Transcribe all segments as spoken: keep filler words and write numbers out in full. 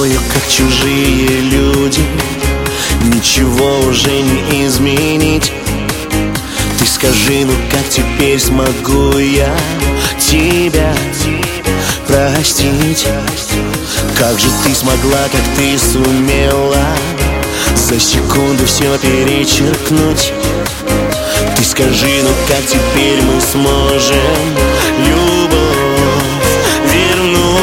тобою, как чужие люди. Ничего уже не изменить. Ты скажи, ну как теперь смогу я тебя простить? Как же ты смогла, как ты сумела за секунду все перечеркнуть? Ты скажи, ну как теперь мы сможем любовь вернуть?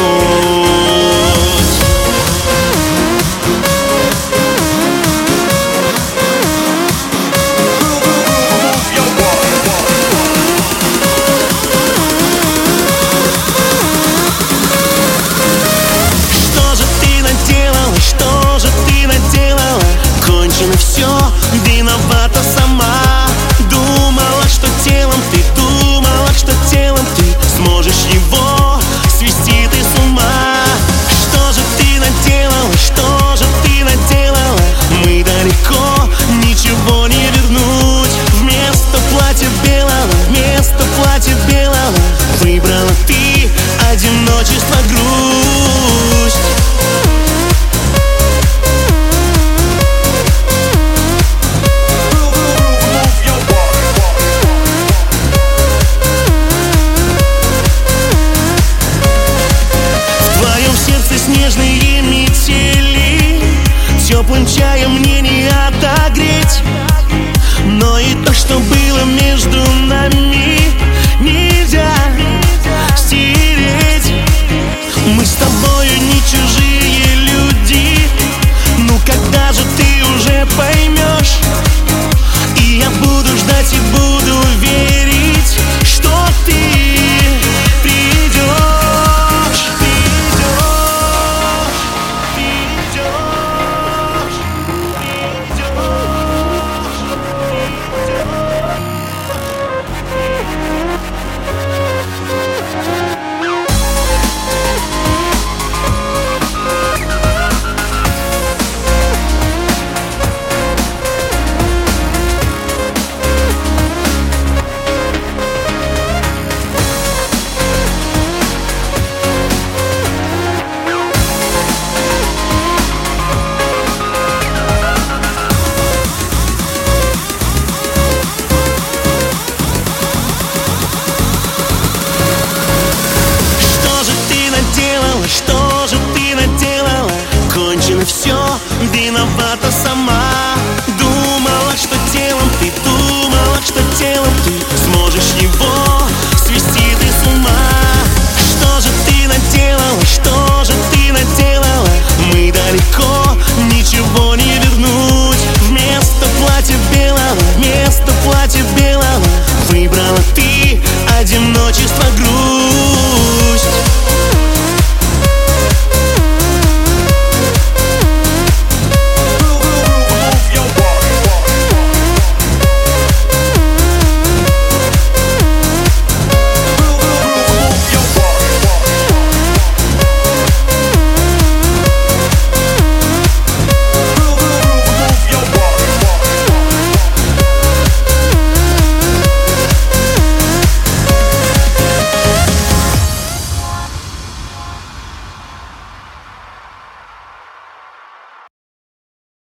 Все, виновата сама. Думала, что телом ты, думала, что телом ты сможешь его свести ты с ума. Что же ты наделала, что же ты наделала? Мы далеко, ничего не вернуть. Вместо платья белого, вместо платья белого выбрала ты одиночество, грусть. Снежные метели теплым чаем мне не отогреть. Но и то, что было между нами, нельзя стереть. Мы с тобою не чужие люди. Ну когда же ты уже поймешь? И я буду ждать и буду верить, что ты придешь. Что же ты наделала? Кончено все, виновата сама.